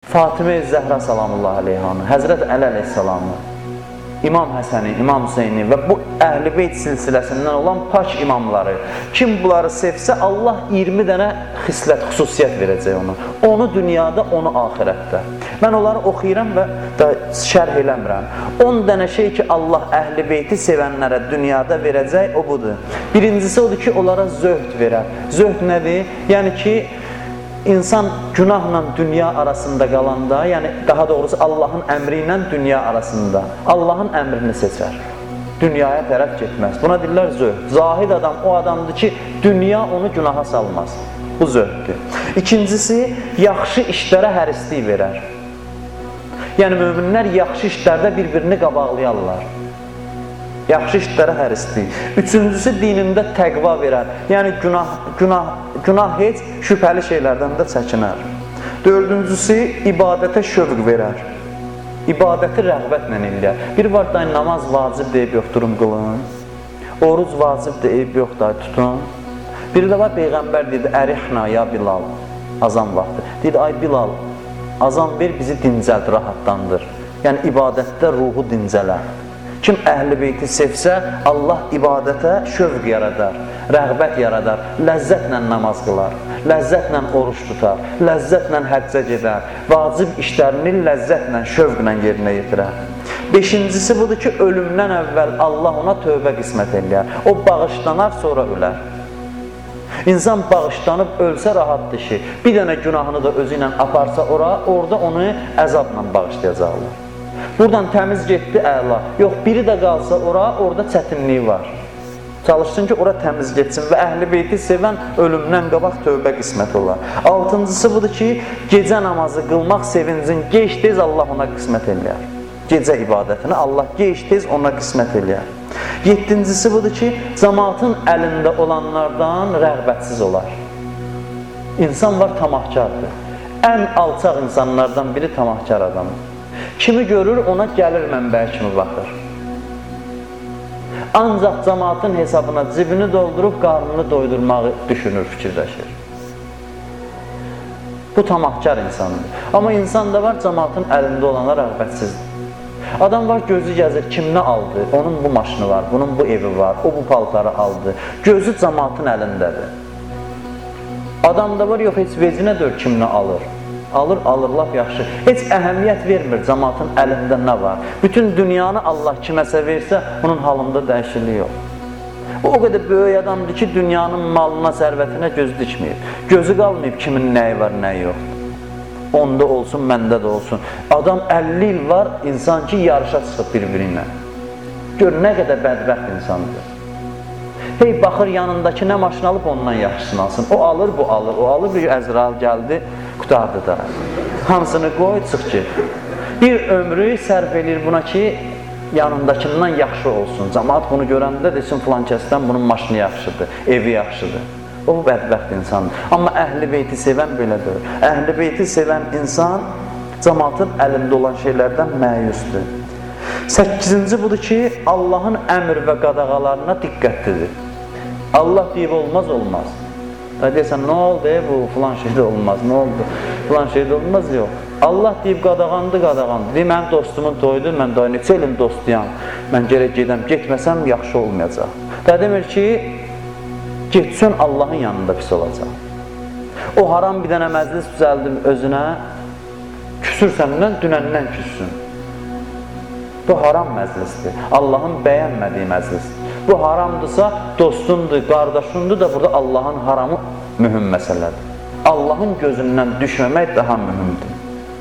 Fatimə Zəhra salamullah aleyhanı, Həzrət Əli aleyhissalamı, İmam Həsəni, İmam Hüseyni və bu Əhl-i Beyt silsiləsindən olan pak imamları, kim bunları sevsə, Allah 20 dənə xislət, xüsusiyyət verəcək ona. Onu dünyada, onu ahirətdə. Mən onları oxuyuram və şərh eləmirəm. 10 dənə şey ki, Allah Əhl-i Beyti sevənlərə dünyada verəcək, o budur. Birincisi odur ki, onlara zöhd verər. Zöhd nədir? Yəni ki, İnsan günahla dünya arasında qalanda, yəni daha doğrusu Allahın əmri ilə dünya arasında, Allahın əmrini seçər. Dünyaya tərəf getməz. Buna deyirlər zöhd. Zahid adam o adamdır ki, dünya onu günaha salmaz. Bu zöhddür. İkincisi, yaxşı işlərə hərislik verər. Yəni möminlər yaxşı işlərdə bir-birini qabaqlayarlar. Yaxşı işlərə hərislik. Üçüncüsü, dinində təqva verər. Yəni günah heç şübhəli şeylərdən də çəkinər. Dördüncüsü, ibadətə şövq verər. İbadəti rəğbətlə eləyər. Bir var da namaz vacib deyib yox, durun qılın. Oruc vacib deyib yox da tutun. Bir də var, Peyğəmbər dedi, ərihna ya Bilal, azan vaxtı. Dedi, ay Bilal, azan ver, bizi dincəld, rahatlandır. Yəni ibadətdə ruhu dincələr. Kim Əhl-i Beyti sevsə, Allah ibadətə şövq yaradar, rəğbət yaradar, ləzzətlə namaz qılar, ləzzətlə oruç tutar, ləzzətlə həccə gedər, vacib işlərini ləzzətlə, şövqlə yerinə yetirər. Beşincisi budur ki, ölümdən əvvəl Allah ona tövbə qismət eləyər. O bağışlanar, sonra ölər. İnsan bağışlanıb ölsə rahatdır ki, bir dənə günahını da özü ilə aparsa orada onu əzabla bağışlayacaqlar. Buradan təmiz getdi, əla. Yox, biri də qalsa orada çətinliyi var. Çalışsın ki, ora təmiz getsin və Əhl-i Beyti sevən ölümdən qabaq tövbə qismət olar. Altıncısı budur ki, gecə namazı qılmaq sevincin gec-tez Allah ona qismət eləyər. Gecə ibadətini Allah gec-tez ona qismət eləyər. Yeddincisi budur ki, cəmaatın əlində olanlardan rəğbətsiz olar. İnsan var, tamahkardır. Ən alçaq insanlardan biri tamahkar adamdır. Kimi görür, ona gəlir mənbəyə kimi baxır. Ancaq cəmaatın hesabına cibini doldurub, qarnını doydurmağı düşünür, fikirləşir. Bu tamahkar insandır. Amma insan da var, cəmaatın əlində olana rəğbətsizdir. Adam var, gözü gəzir, kim nə aldı? Onun bu maşını var, bunun bu evi var, o bu paltarı aldı. Gözü cəmaatın əlindədir. Adam da var, yox, heç vecinə dör, kim nə alır? Alır, laf yaxşı. Heç əhəmiyyət vermir cəmaatın əlində nə var. Bütün dünyanı Allah kiməsə versə, onun halında dəyişiklik yox. O qədər böyük adamdır ki, dünyanın malına, sərvətinə göz dikməyib. Gözü qalmayıb kimin nəyi var, nəyi yox. Onda olsun, məndə də olsun. Adam 50 il var, insan ki, yarışa çıxıb bir-biri ilə. Gör, nə qədər bədbəxt insandır. Hey, baxır yanındakı nə maşın alıb ondan yaxşısını alsın. O alır, bu alır, o alır, bir Əzrail gəldi, qutardı da. Hamısını qoy, çıx ki. Bir ömrü sərf edir buna ki, yanındakından yaxşı olsun. Cəmaat bunu görəndə desin, filan kəsdən bunun maşını yaxşıdır, evi yaxşıdır. O bədbəxt insandır. Amma Əhl-i Beyti sevən belədir. Əhl-i Beyti sevən insan cəmaatın əlində olan şeylərdən məyusdur. 8-ci budur ki, Allahın əmr və qadağalarına diqqətlidir. Allah deyib olmaz, olmaz. Deyəsən, nə oldu, bu filan şeydə olmaz, nə oldu, filan şeydə olmaz, yox. Allah deyib qadağandı. Deyib, mənim dostumun toyudur, mən daha neçə ilin dostuyam, mən gərək gedəm, getməsəm yaxşı olmayacaq. Demir ki, getsən Allahın yanında pis olacaq. O haram bir dənə məclis düzəldim özünə, küsür səndən, dünəndən küssün. Bu haram məclisdir, Allahın bəyənmədiyi məclisdir. Bu haramdırsa, dostundur, qardaşındır da burada Allahın haramı mühüm məsələdir. Allahın gözündən düşməmək daha mühümdür.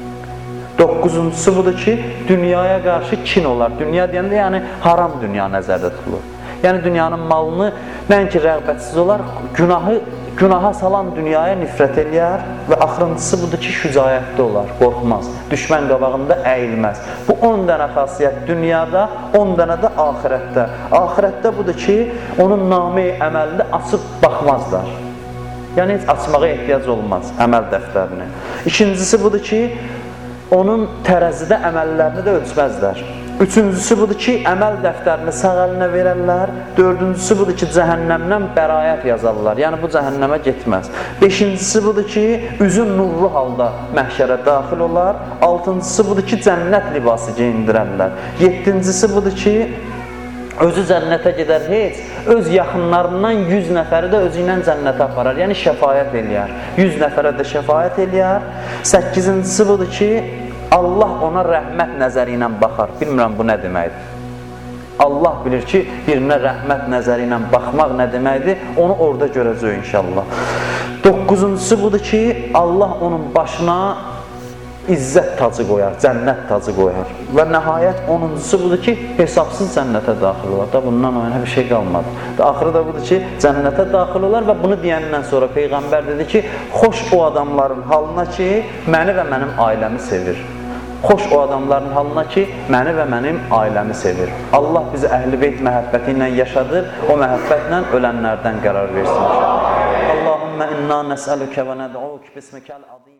9-uncusu budur ki, dünyaya qarşı kin olar. Dünya deyəndə, yəni haram dünya nəzərdə tutulur. Yəni dünyanın malını nəinki rəğbətsiz olar, günaha salan dünyaya nifrət eləyər və axırıncısı budur ki, şücayətli olar, qorxmaz, düşmən qabağında əyilməz. Bu 10 dənə xasiyyət dünyada, 10 dənə də axirətdə. Axirətdə budur ki, onun namı-i əməlini açıb baxmazlar. Yəni heç açmağa ehtiyac olmaz əməl dəftərini. İkincisi budur ki, onun tərəzidə əməllərini də ölçməzlər. Üçüncüsü budur ki, əməl dəftərini sağ əlinə verərlər. Dördüncüsü budur ki, cəhənnəmdən bəraət yazarlar. Yəni, bu cəhənnəmə getməz. Beşincisi budur ki, üzü nurlu halda məhşərə daxil olar. Altıncısı budur ki, cənnət libası geyindirərlər. Yeddincisi budur ki, özü cənnətə gedər heç, öz yaxınlarından 100 nəfəri də özü ilə cənnətə aparar. Yəni, şəfayət eləyər. 100 nəfərə də şəfayət eləyər. Səkkizincisi budur ki, Allah ona rəhmət nəzəri ilə baxar. Bilmirəm, bu nə deməkdir? Allah bilir ki, birinə rəhmət nəzəri ilə baxmaq nə deməkdir? Onu orada görəcək inşallah. Doqquzuncusu budur ki, Allah onun başına izzət tacı qoyar, cənnət tacı qoyar. Və nəhayət 10-uncusu budur ki, hesabsız cənnətə daxil olar. Da bundan o yana bir şey qalmadı. Axırı da budur ki, cənnətə daxil olar və bunu deyəndən sonra Peyğəmbər dedi ki, xoş o adamların halına ki, məni və mənim ailəmi sevir. Xoş o adamların halına ki, məni və mənim ailəmi sevir. Allah bizi Əhl-i Beyt məhəbbəti ilə yaşadır, o məhəbbətlə ölənlərdən qərar versin. Allahümmə inna nəsəlükə və nəd'uk bismikəl azim.